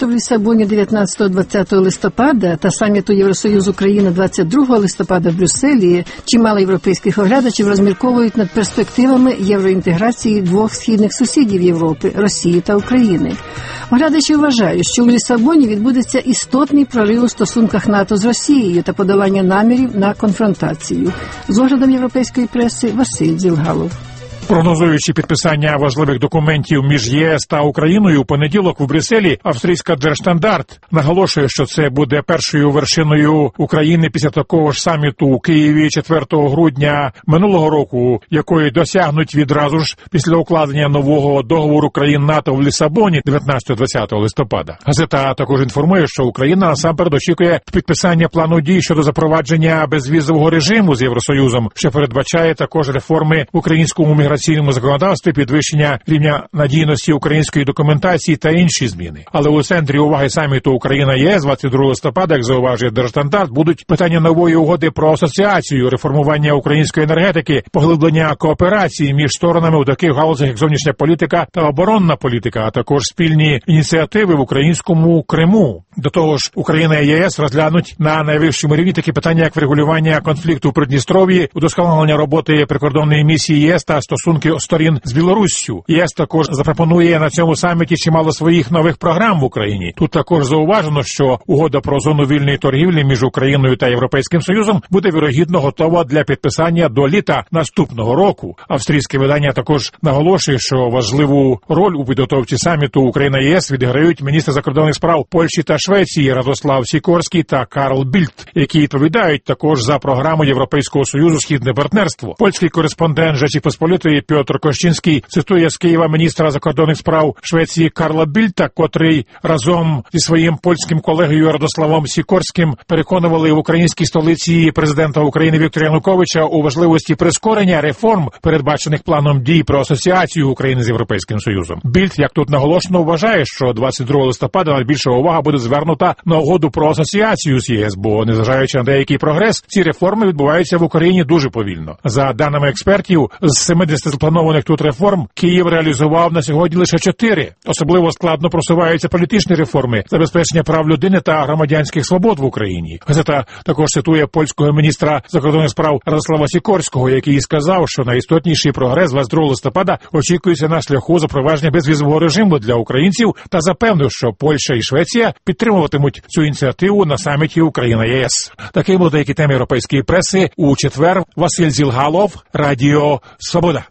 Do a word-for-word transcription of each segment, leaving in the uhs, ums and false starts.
саміту в Лісабоні дев'ятнадцятого-двадцятого листопада та саміту Євросоюз-Україна двадцять другого листопада в Брюсселі чимало європейських оглядачів розмірковують над перспективами євроінтеграції двох східних сусідів Європи – Росії та України. Оглядачі вважають, що у Лісабоні відбудеться істотний прорив у стосунках НАТО з Росією та подолання намірів на конфронтацію. З оглядом європейської преси Василь Зілгалов. Прогнозуючи підписання важливих документів між ЄС та Україною, у понеділок у Брюсселі австрійська Держстандарт наголошує, що це буде першою вершиною України після такого ж саміту у Києві четвертого грудня минулого року, якої досягнуть відразу ж після укладення нового договору країн НАТО в Лісабоні дев'ятнадцятого-двадцятого листопада. Газета також інформує, що Україна насамперед очікує підписання плану дій щодо запровадження безвізового режиму з Євросоюзом, що передбачає також реформи в українському міграційному міграційному законодавстві, підвищення рівня надійності української документації та інші зміни. Але у центрі уваги саміту Україна-ЄС двадцять другого листопада, як зауважує Держстандарт, будуть питання нової угоди про асоціацію, реформування української енергетики, поглиблення кооперації між сторонами у таких галузях, як зовнішня політика та оборонна політика, а також спільні ініціативи в українському Криму. До того ж, Україна і ЄС розглянуть на найвищому рівні такі питання, як врегулювання конфлікту в Придністров'ї, удосконалення роботи прикордонної місії ЄС та стосунки сторін з Білоруссю. ЄС також запропонує на цьому саміті чимало своїх нових програм в Україні. Тут також зауважено, що угода про зону вільної торгівлі між Україною та Європейським Союзом буде вірогідно готова для підписання до літа наступного року. Австрійське видання також наголошує, що важливу роль у підготовці саміту Україна-ЄС відіграють міністри закордонних справ Польщі та Швеції Радослав Сікорський та Карл Більд, які відповідають також за програму Європейського Союзу «Східне партнерство». Польський кореспондент Жечі Посполітої Пьотр Кощинський цитує з Києва міністра закордонних справ Швеції Карла Більта, котрий разом зі своїм польським колегою Радославом Сікорським переконували в українській столиці президента України Віктора Януковича у важливості прискорення реформ, передбачених планом дій про асоціацію України з Європейським Союзом. Більд, як тут наголошено, вважає, що двадцять другого листопада найбільша увага буде звернута на угоду про асоціацію з ЄС, бо, незважаючи на деякий прогрес, ці реформи відбуваються в Україні дуже повільно. За даними експертів, з сімдесяти запланованих тут реформ Київ реалізував на сьогодні лише чотири. Особливо складно просуваються політичні реформи, забезпечення прав людини та громадянських свобод в Україні. Газета також цитує польського міністра закордонних справ Радослава Сікорського, який сказав, що найістотніший прогрес двадцять другого листопада очікується на шляху запровадження безвізового режиму для українців та запевнив, що Польща і Швеція підтримуватимуть цю ініціативу на саміті Україна-ЄС. Такими були деякі теми європейської преси у четвер. Василь Зілгалов, Радіо Свобода.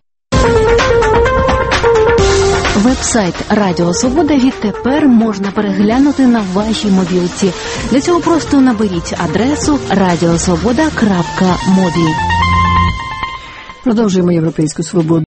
Веб-сайт Радіо Свобода відтепер можна переглянути на вашій мобілці. Для цього просто наберіть адресу радіосвобода крапка мобі. Продовжуємо європейську свободу.